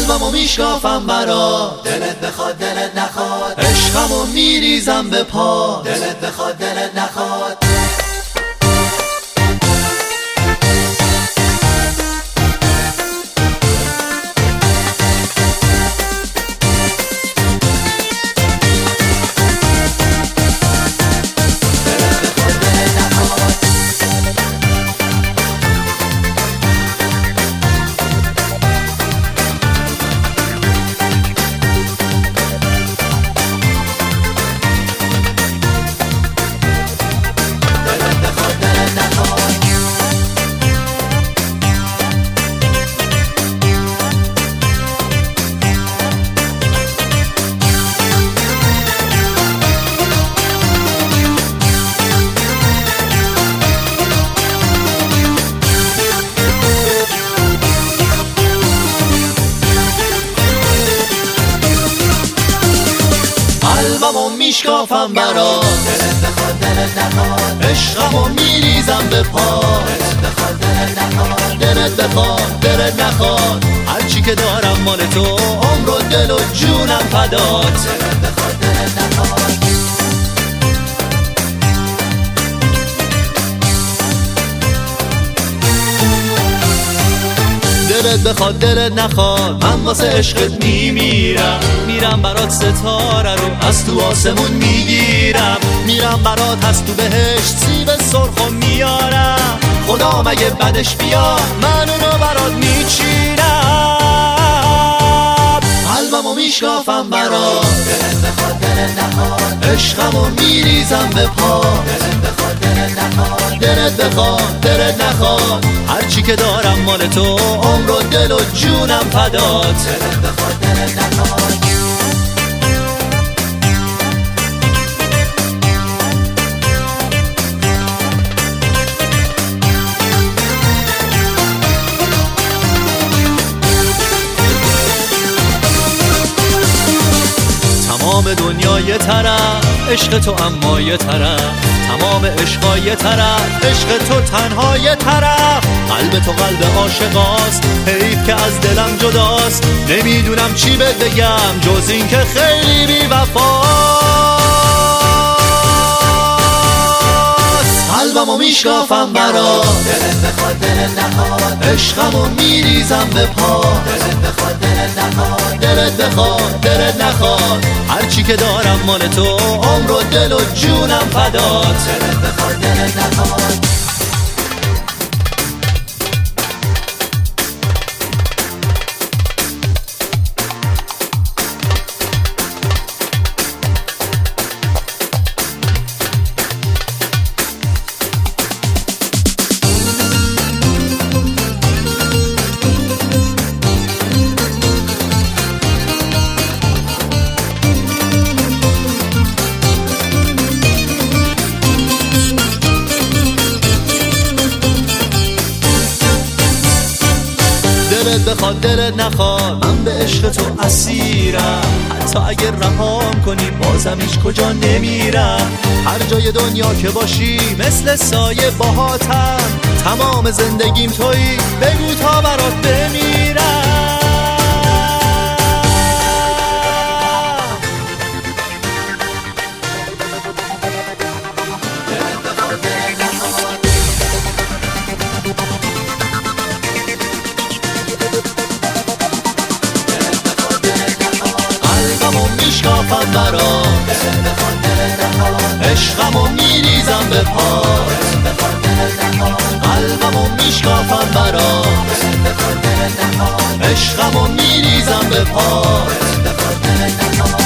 قلبمو میشکافم برا دلت بخواد دلت نخواد، عشقمو میریزم به پا دلت بخواد دلت نخواد. قلبمو میشکافم برا دلت بخواد دلت نخواد، عشقمو میریزم به پا دلت بخواد دلت نخواد، دلت بخواد دلت نخواد. هرچی که دارم مال تو، عمر و دل و جونم فدات دلت بخواد دلت نخواد. دلت بخواد دلت نخواد، من واسه عشقت میرم برات ستاره رو از تو آسمون میگیرم، میرم برات از تو بهشت سیب سرخو میارم، خدا مگه بدش بیا من اونو برات میچینم. قلبمو میشکافم برا دلت بخواد دلت نخواد، عشقمو میریزم به پا دلت بخواد دلت نخواد، دلت بخواد دلت نخواد. هرچی که دارم مال تو، عمر و دل و جونم فدات دلت بخواد دلت نخواد. تمام دنیا یه طرف، عشق تو اما یه طرف، تمام عشقا یه طرف، عشق تو تنها یه طرف. قلب تو قلب عاشقاست، حیف که از دلم جداست، نمیدونم چی بهت بگم جز این که خیلی بی وفاست. قلبمو میشکافم برا دلت بخواد دلت نخواد، عشقمو میریزم به پا دلت بخواد دلت نخواد، دلت بخواد دلت نخواد. هرچی که دارم مال تو، عمر و دل و جونم فدات دلت بخواد دلت نخواد. دلت بخواد دلت نخواد، من به عشق تو اسیرم، حتی اگر رهام کنی بازم هیچ کجا نمیرم. هر جای دنیا که باشی مثل سایه باهاتم، تمام زندگیم تویی بگو تا برات بمیرم. میشکافم برا دلت بخواد دلت نخواد، عشقمو میریزم به پا دلت بخواد دلت نخواد. قلبمو میشکافم برا دلت بخواد دلت نخواد، عشقمو میریزم به پا دلت بخواد دلت نخواد.